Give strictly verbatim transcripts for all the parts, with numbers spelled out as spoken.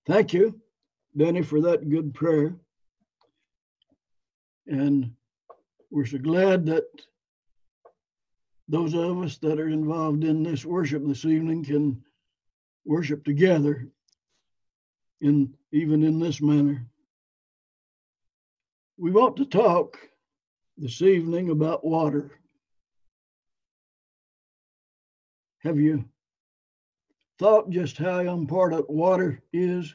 Thank you, Danny, for that good prayer. And we're so glad that those of us that are involved in this worship this evening can worship together in even in this manner. We want to talk this evening about water. Have you thought just how important water is?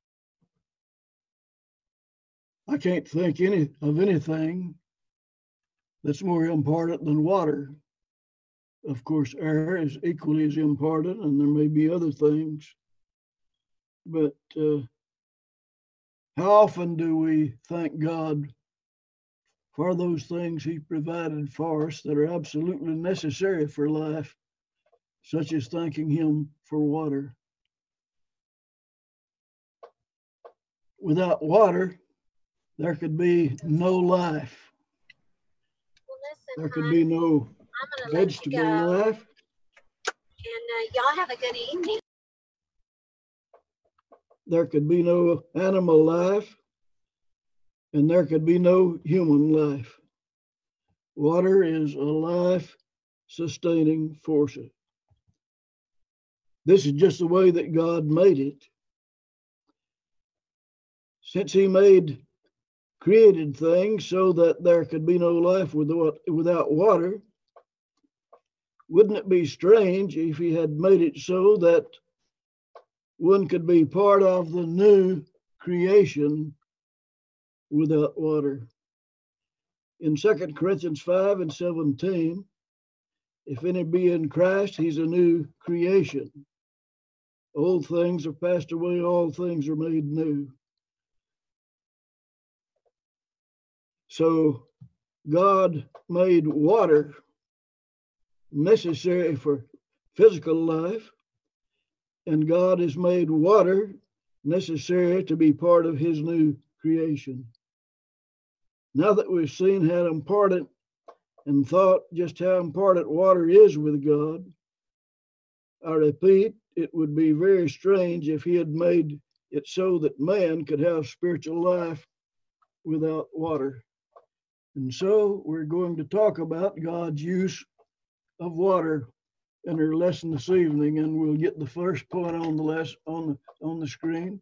I can't think any of anything that's more important than water. Of course, air is equally as important, and there may be other things. But uh, how often do we thank God for those things He provided for us that are absolutely necessary for life, such as thanking Him for water? Without water, there could be no life. Well, listen, there could hon, be no I'm gonna vegetable let you go. life. And uh, y'all have a good evening. There could be no animal life, and there could be no human life. Water is a life-sustaining force. This is just the way that God made it. Since He made created things so that there could be no life without water, wouldn't it be strange if He had made it so that one could be part of the new creation without water? In Second Corinthians five and seventeen, if any be in Christ, he's a new creation. Old things are passed away, all things are made new. So God made water necessary for physical life, and God has made water necessary to be part of His new creation. Now that we've seen how important and thought just how important water is with God, I repeat, it would be very strange if He had made it so that man could have spiritual life without water. And so we're going to talk about God's use of water in our lesson this evening, and we'll get the first point on the lesson on the on the screen.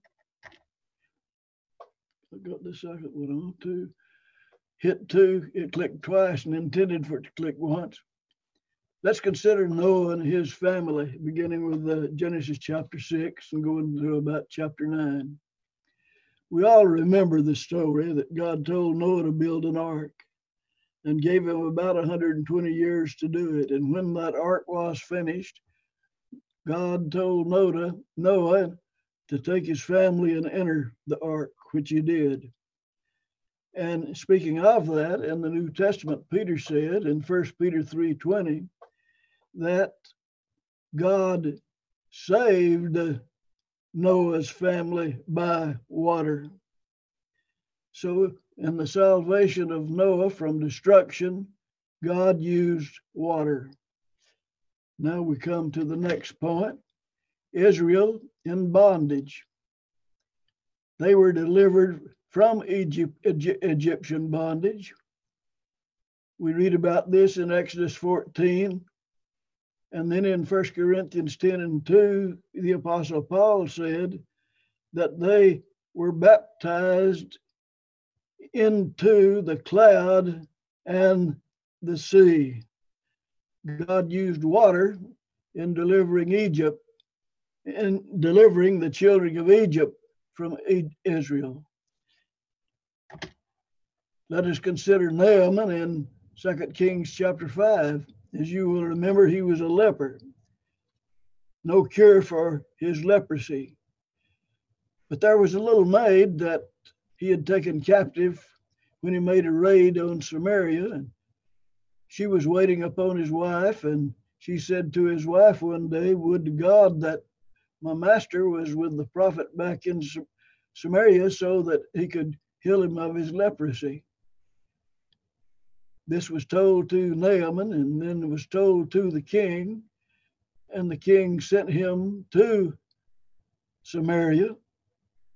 I got the second one on too. Hit two, it clicked twice and intended for it to click once. Let's consider Noah and his family, beginning with uh, Genesis chapter six and going to about chapter nine. We all remember the story that God told Noah to build an ark and gave him about one hundred twenty years to do it. And when that ark was finished, God told Noah, Noah to take his family and enter the ark, which he did. And speaking of that, in the New Testament, Peter said in First Peter three twenty that God saved Noah's family by water. So in the salvation of Noah from destruction, God used water. Now we come to the next point. Israel in bondage. They were delivered from Egypt, Egyptian bondage. We read about this in Exodus fourteen. And then in First Corinthians ten and two, the Apostle Paul said that they were baptized into the cloud and the sea. God used water in delivering Egypt, in delivering the children of Egypt from Israel. Let us consider Naaman in Second Kings chapter five. As you will remember, he was a leper. No cure for his leprosy. But there was a little maid that he had taken captive when he made a raid on Samaria. And she was waiting upon his wife, and she said to his wife one day, "Would to God that my master was with the prophet back in Samaria so that he could heal him of his leprosy." This was told to Naaman, and then it was told to the king, and the king sent him to Samaria.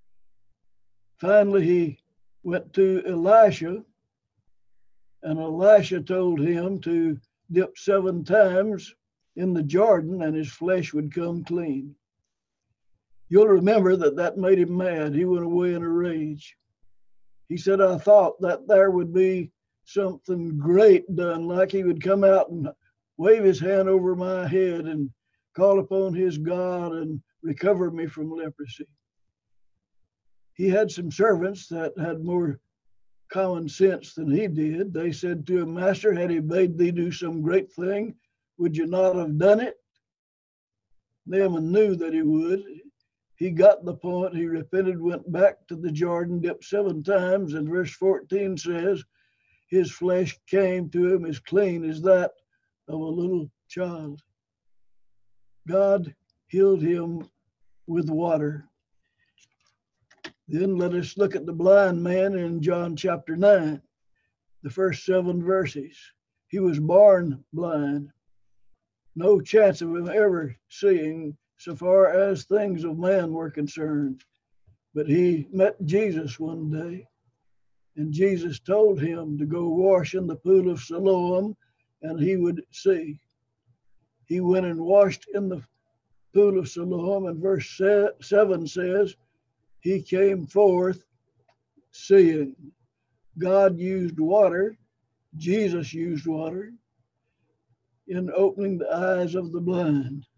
finally he went to Elisha, and Elisha told him to dip seven times in the Jordan and his flesh would come clean. You'll remember that that made him mad. He went away in a rage. He said, I thought that there would be something great done, like he would come out and wave his hand over my head and call upon his God and recover me from leprosy. He had some servants that had more common sense than he did. They said to him, Master, had he bade thee do some great thing, would you not have done it? Naaman knew that he would. He got the point. He repented, went back to the Jordan, dipped seven times, and verse fourteen says, his flesh came to him as clean as that of a little child. God healed him with water. Then let us look at the blind man in John chapter nine, the first seven verses. He was born blind. No chance of him ever seeing so far as things of man were concerned. But he met Jesus one day, and Jesus told him to go wash in the pool of Siloam, and he would see. He went and washed in the pool of Siloam, and verse seven says, he came forth seeing. God used water, Jesus used water in opening the eyes of the blind.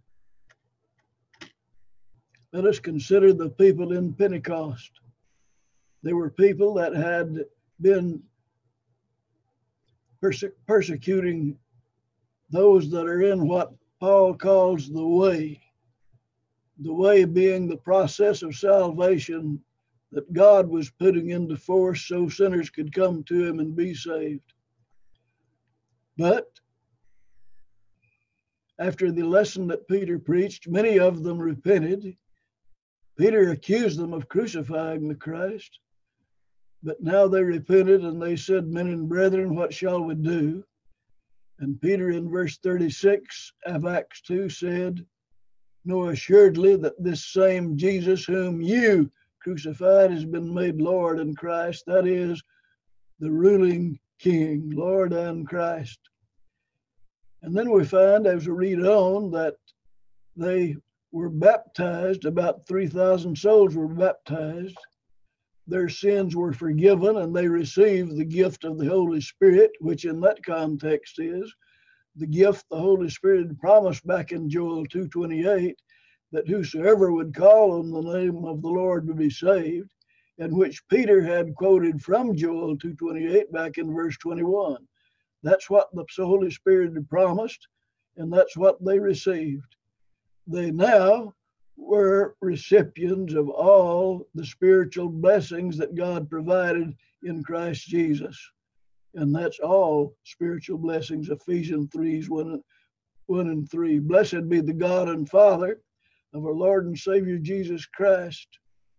Let us consider the people in Pentecost. They were people that had been perse- persecuting those that are in what Paul calls the way. The way being the process of salvation that God was putting into force so sinners could come to him and be saved. But after the lesson that Peter preached, many of them repented. Peter accused them of crucifying the Christ, but now they repented and they said, men and brethren, what shall we do? And Peter in verse thirty-six of Acts two said, know assuredly that this same Jesus whom you crucified has been made Lord and Christ, that is, the ruling King, Lord and Christ. And then we find as we read on that they were baptized, about three thousand souls were baptized. Their sins were forgiven and they received the gift of the Holy Spirit, which in that context is the gift the Holy Spirit had promised back in Joel two twenty-eight, that whosoever would call on the name of the Lord would be saved, and which Peter had quoted from Joel two twenty-eight back in verse twenty-one. That's what the Holy Spirit had promised, and that's what they received. They now were recipients of all the spiritual blessings that God provided in Christ Jesus. And that's all spiritual blessings, Ephesians three, one, one and three. Blessed be the God and Father of our Lord and Savior Jesus Christ.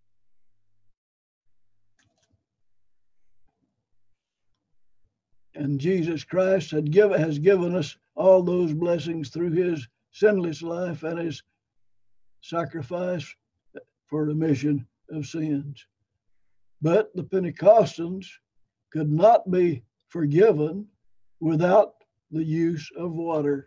And Jesus Christ had given, has given us all those blessings through his sinless life and his sacrifice for remission of sins. But the Pentecostans could not be forgiven without the use of water.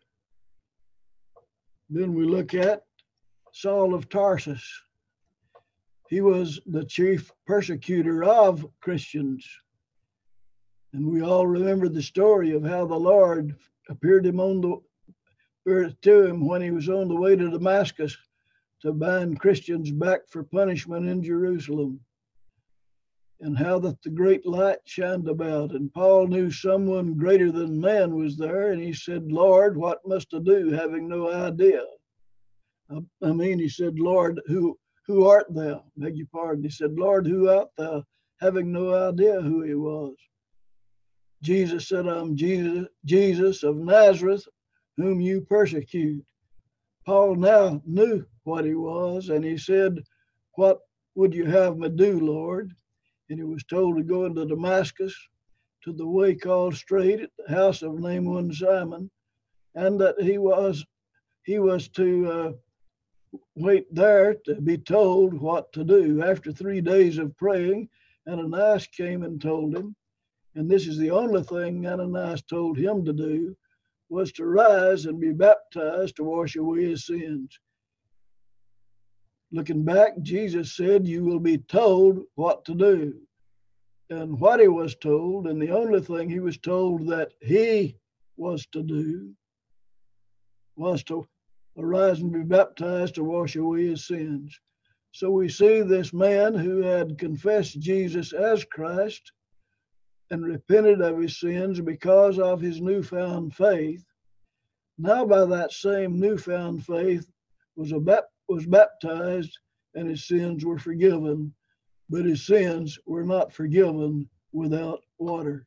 Then we look at Saul of Tarsus. He was the chief persecutor of Christians. And we all remember the story of how the Lord appeared him on the, to him when he was on the way to Damascus to bind Christians back for punishment in Jerusalem. And how that the great light shined about. And Paul knew someone greater than man was there. And he said, Lord, what must I do, having no idea? I mean, he said, Lord, who who art thou? Beg your pardon. He said, Lord, who art thou? Having no idea who he was. Jesus said, I'm Jesus, Jesus of Nazareth, whom you persecute. Paul now knew what he was, and he said, what would you have me do, Lord? And he was told to go into Damascus to the way called Straight at the house of Naaman Simon, and that he was he was to uh, wait there to be told what to do. After three days of praying, Ananias came and told him, and this is the only thing Ananias told him to do, was to rise and be baptized to wash away his sins. Looking back, Jesus said, you will be told what to do. And what he was told, and the only thing he was told that he was to do, was to arise and be baptized to wash away his sins. So we see this man who had confessed Jesus as Christ and repented of his sins because of his newfound faith. Now by that same newfound faith was, a bap- was baptized, and his sins were forgiven, but his sins were not forgiven without water.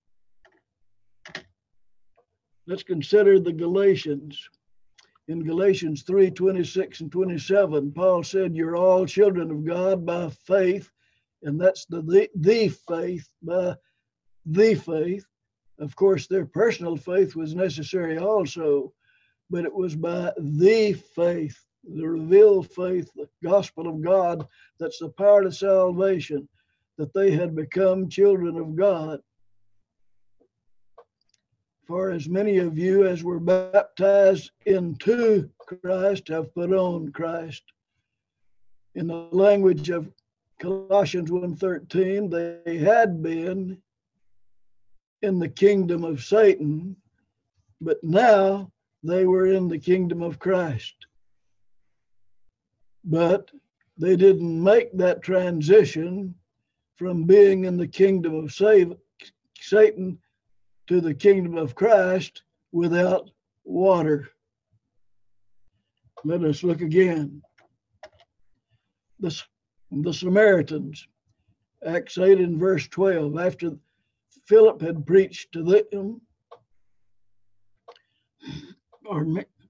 Let's consider the Galatians. In Galatians three, twenty-six and twenty-seven, Paul said, you're all children of God by faith, and that's the, the, the faith, by the faith. Of course, their personal faith was necessary also, but it was by the faith, the revealed faith, the gospel of God, that's the power to salvation, that they had become children of God. For as many of you as were baptized into Christ have put on Christ. In the language of Colossians one thirteen, they had been in the kingdom of Satan, but now they were in the kingdom of Christ. But they didn't make that transition from being in the kingdom of Satan to the kingdom of Christ without water. Let us look again. The, the Samaritans, Acts eight and verse twelve, after Philip had preached to them, or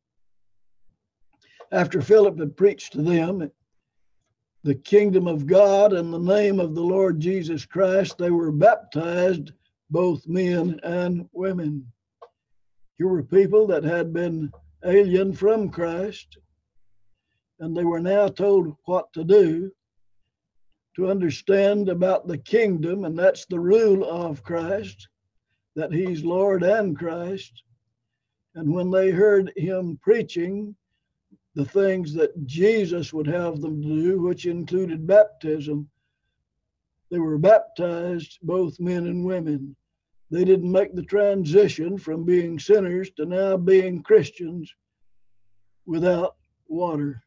after Philip had preached to them the kingdom of God and the name of the Lord Jesus Christ, they were baptized, both men and women. Here were people that had been alien from Christ, and they were now told what to do, to understand about the kingdom, and that's the rule of Christ, that he's Lord and Christ. And when they heard him preaching the things that Jesus would have them to do, which included baptism, they were baptized, both men and women. They didn't make the transition from being sinners to now being Christians without water.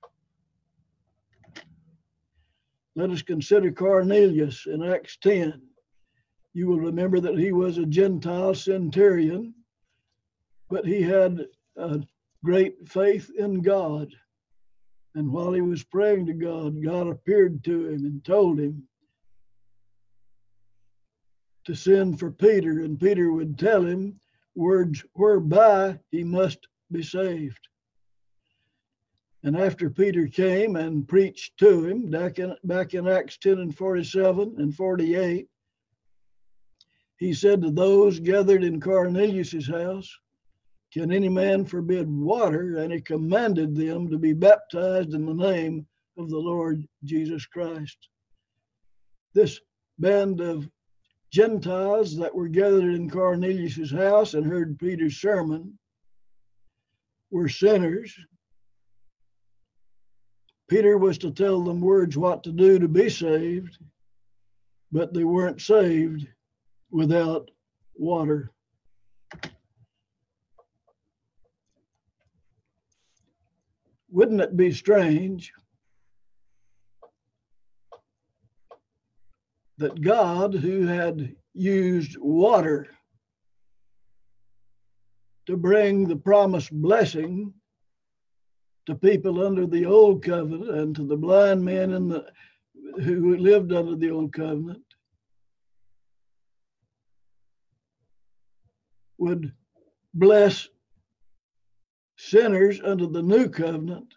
Let us consider Cornelius in Acts ten. You will remember that he was a Gentile centurion, but he had a great faith in God. And while he was praying to God, God appeared to him and told him to send for Peter, and Peter would tell him words whereby he must be saved. And after Peter came and preached to him, back in, back in Acts ten and forty-seven and forty-eight, he said to those gathered in Cornelius' house, can any man forbid water? And he commanded them to be baptized in the name of the Lord Jesus Christ. This band of Gentiles that were gathered in Cornelius' house and heard Peter's sermon were sinners. Peter was to tell them words what to do to be saved, but they weren't saved without water. Wouldn't it be strange that God, who had used water to bring the promised blessing to people under the old covenant and to the blind men in the, who lived under the old covenant, would bless sinners under the new covenant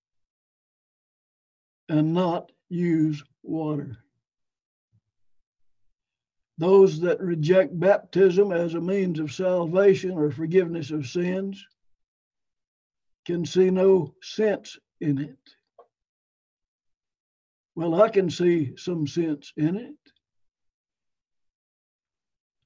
and not use water. Those that reject baptism as a means of salvation or forgiveness of sins can see no sense in it. Well, I can see some sense in it.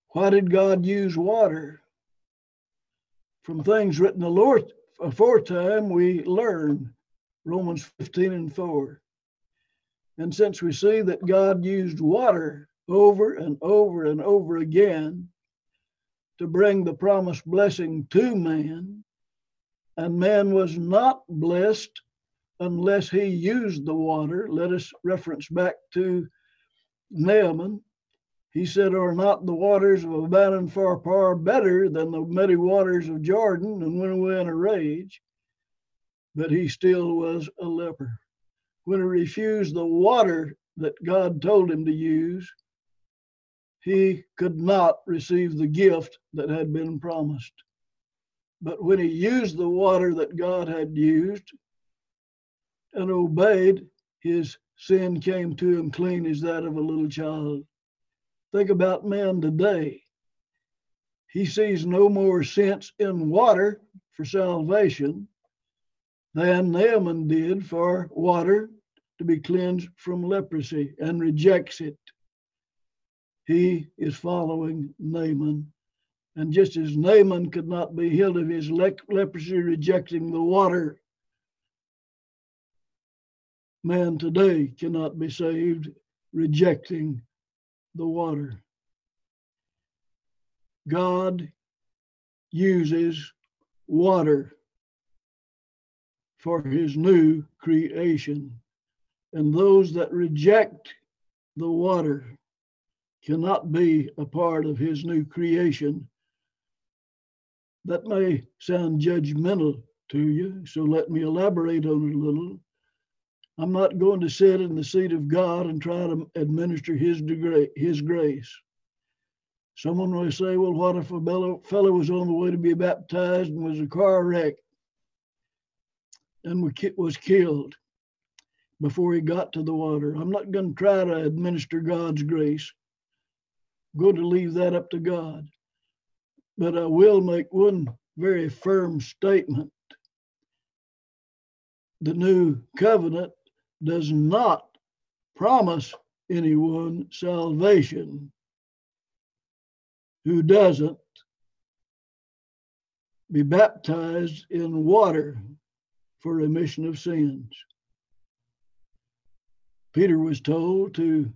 Why did God use water? From things written aforetime, we learn Romans fifteen and four. And since we see that God used water over and over and over again to bring the promised blessing to man, and man was not blessed unless he used the water. Let us reference back to Naaman. He said, "Are not the waters of Abana and Pharpar better than the muddy waters of Jordan?" And went away in a rage. But he still was a leper. When he refused the water that God told him to use, he could not receive the gift that had been promised. But when he used the water that God had used and obeyed, his sin came to him clean as that of a little child. Think about man today. He sees no more sense in water for salvation than Naaman did for water to be cleansed from leprosy, and rejects it. He is following Naaman. And just as Naaman could not be healed of his le- leprosy rejecting the water, man today cannot be saved rejecting the water. God uses water for his new creation. And those that reject the water cannot be a part of his new creation. That may sound judgmental to you, so let me elaborate on it a little. I'm not going to sit in the seat of God and try to administer his degree, his grace. Someone may say, well, what if a fellow was on the way to be baptized and was a car wreck and was killed before he got to the water? I'm not going to try to administer God's grace. I'm going to leave that up to God. But I will make one very firm statement. The new covenant does not promise anyone salvation who doesn't be baptized in water for remission of sins. Peter was told to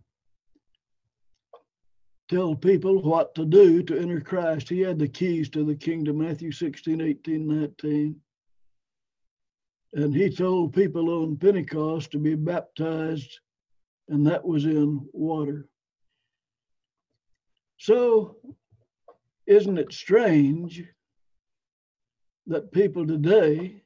tell people what to do to enter Christ. He had the keys to the kingdom, Matthew sixteen, eighteen, nineteen. And he told people on Pentecost to be baptized, and that was in water. So, isn't it strange that people today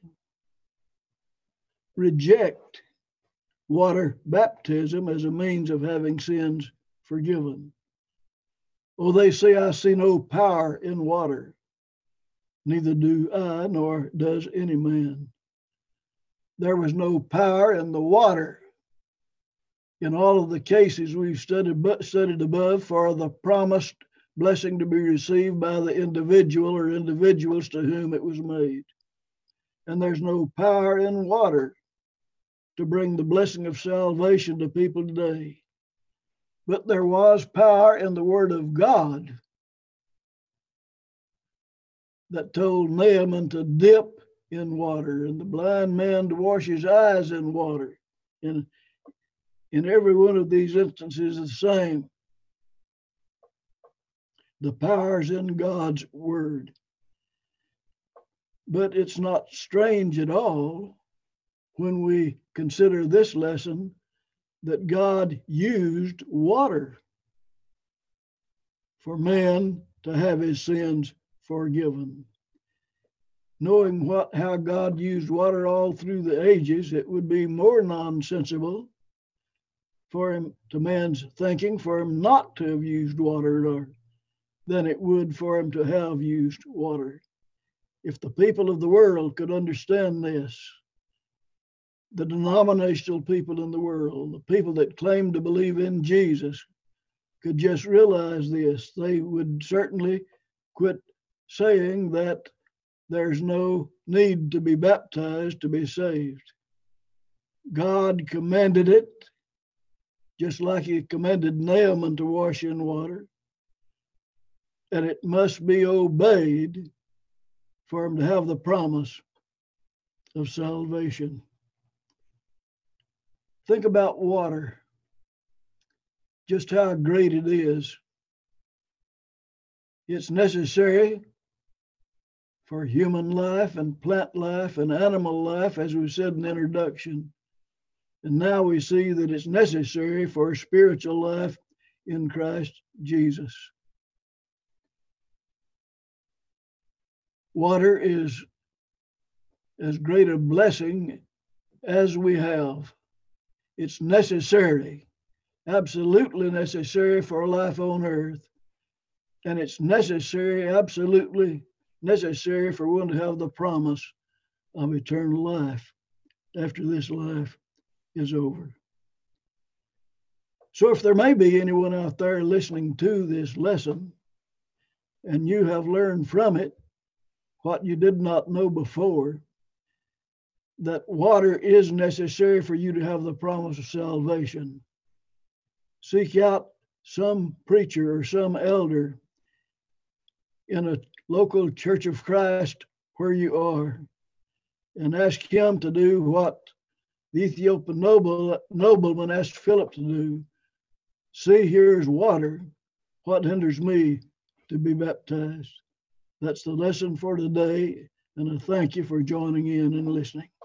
reject water baptism as a means of having sins forgiven? Oh, they say, I see no power in water. Neither do I, nor does any man. There was no power in the water in all of the cases we've studied, studied above for the promised blessing to be received by the individual or individuals to whom it was made. And there's no power in water to bring the blessing of salvation to people today. But there was power in the Word of God that told Naaman to dip in water and the blind man to wash his eyes in water. And in every one of these instances, the same. The power's in God's Word. But it's not strange at all when we consider this lesson that God used water for man to have his sins forgiven. Knowing what how God used water all through the ages, it would be more nonsensical for him, to man's thinking, for him not to have used water or, than it would for him to have used water. If the people of the world could understand this, the denominational people in the world, the people that claim to believe in Jesus, could just realize this, they would certainly quit saying that there's no need to be baptized to be saved. God commanded it, just like he commanded Naaman to wash in water. and it must be obeyed for him to have the promise of salvation. Think about water, just how great it is. It's necessary for human life and plant life and animal life, as we said in the introduction. And now we see that it's necessary for spiritual life in Christ Jesus. Water is as great a blessing as we have. It's necessary, absolutely necessary for life on earth. And it's necessary, absolutely necessary for one to have the promise of eternal life after this life is over. So if there may be anyone out there listening to this lesson and you have learned from it what you did not know before, that water is necessary for you to have the promise of salvation, seek out some preacher or some elder in a local Church of Christ where you are and ask him to do what the Ethiopian noble, nobleman asked Philip to do. See, here's water. What hinders me to be baptized? That's the lesson for today, and I thank you for joining in and listening.